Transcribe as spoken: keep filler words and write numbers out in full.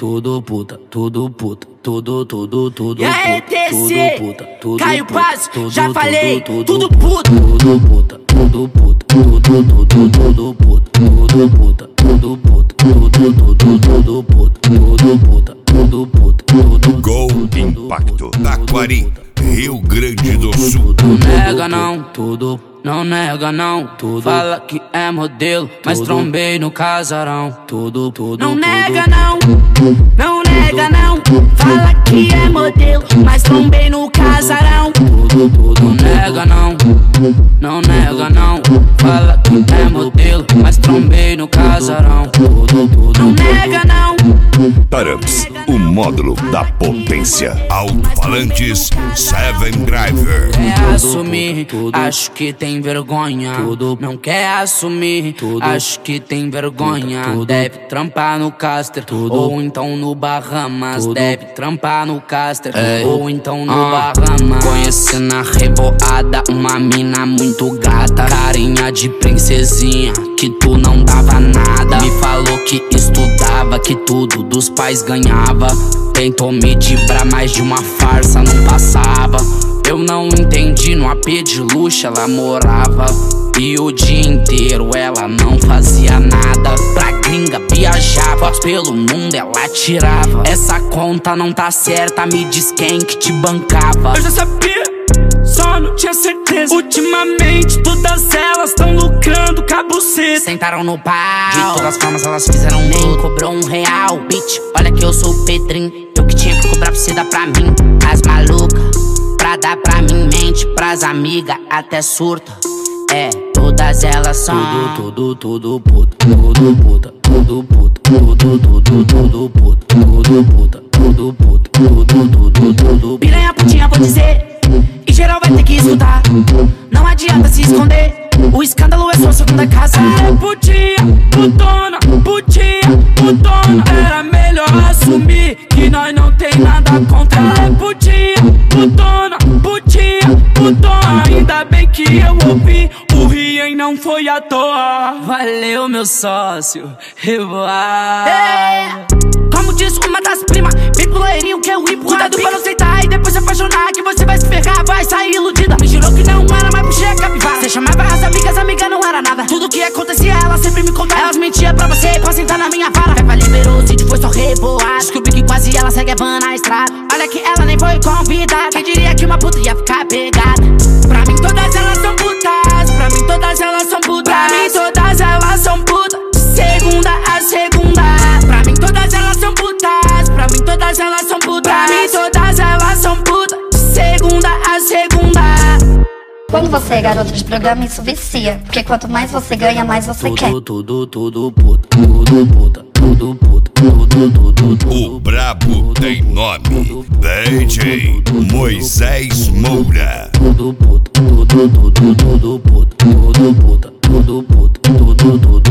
tudo puta, tudo puta, tudo, tudo, tudo E aí, puta, T C, tudo puta, tudo Caio puta, Paz, tudo, já tudo, falei, tudo, tudo tudo puta. tudo puta, tudo puta, tudo, tudo, tudo puta, tudo puta, tudo puta, tudo, tudo, tudo puta, tudo puta, tudo puta, tudo. Gol Impacto, Taquari, Rio Grande do Sul. Não nega não, tudo. Não nega não, tudo. Fala que é modelo, mas trombei no casarão. Tudo, tudo. Não nega não, não nega não. Fala que é modelo, mas trombei no casarão. Tudo, tudo. Não nega não, não nega não. Fala que é modelo, mas trombei no casarão. Tudo, tudo. Não nega não. Taramps, o módulo da potência. Alto-falantes Seven Driver. Quer assumir, acho que tem vergonha. Não quer assumir, acho que tem vergonha. Deve trampar no Caster, ou então no Bahamas. Deve trampar no Caster, ou então no Bahamas. Conheci na revoada uma mina muito gata, carinha de princesinha, que tu não dava nada. Me falou que estudava, que tudo dos pais ganhava. Tentou me dibrar, mais de uma farsa não passava. Eu não entendi, no A P de luxo ela morava, e o dia inteiro ela não fazia nada. Pra gringa viajar, fotos pelo mundo ela tirava. Essa conta não tá certa, me diz quem que te bancava. Eu já sabia, só não tinha certeza. Ultimamente todas elas tão lucrando com a buceta. Sentaram no pau, de todas as formas elas fizeram um nem cobrou um real. Bitch, olha que eu sou o Pedrinho, eu que tinha que cobrar pra você dar pra mim. As malucas, pra dar pra mim, mente pras amigas, até surta. É, todas elas são tudo, tudo, tudo puta, tudo puta, tudo puta, tudo, tudo, tudo puta, tudo puta, tudo puta, tudo, tudo, tudo. Piranha putinha, vou dizer, e geral vai ter que escutar. Não adianta se esconder, o escândalo é sua segunda casa. É putinha, putona, putinha, putona. Era melhor assumir que nós não tem nada contra. É putinha, putona, putinha, putona. Ainda bem que eu ouvi, o Rien não foi à toa. Valeu, meu sócio, revoar. É. Como diz uma das primas, vem pro loirinho que eu empurro. Cuidado pra não aceitar e depois se apaixonar, que você vai se ferrar, vai sair iludida. Me jurou que não era mais puxei a capivara. Você chamava as amigas, amiga não era nada. Tudo que acontecia, ela sempre me contava. Elas mentiam pra você, pra sentar na minha vara. Peppa liberou, o sítio foi só revoar. Descobri que quase ela segue a van na estrada. Olha que ela nem foi convidada. Quem diria que uma puta ia ficar pegada? Pra mim todas elas são putas, pra mim todas elas são putas. Pra mim todas elas são putas, segunda a segunda. Pra mim todas elas são putas, pra mim todas elas são putas. Pra mim todas elas são putas, segunda a segunda. Quando você é garota de programa, isso vicia, porque quanto mais você ganha, mais você tudo, quer. Tudo, tudo puta, tudo puta, tudo puta, tudo, tudo, tudo. O brabo tem nome, D J Moisés Moura. Tudo puta, tudo, tudo, tudo puta, tudo puta, tudo puta, tudo, tudo.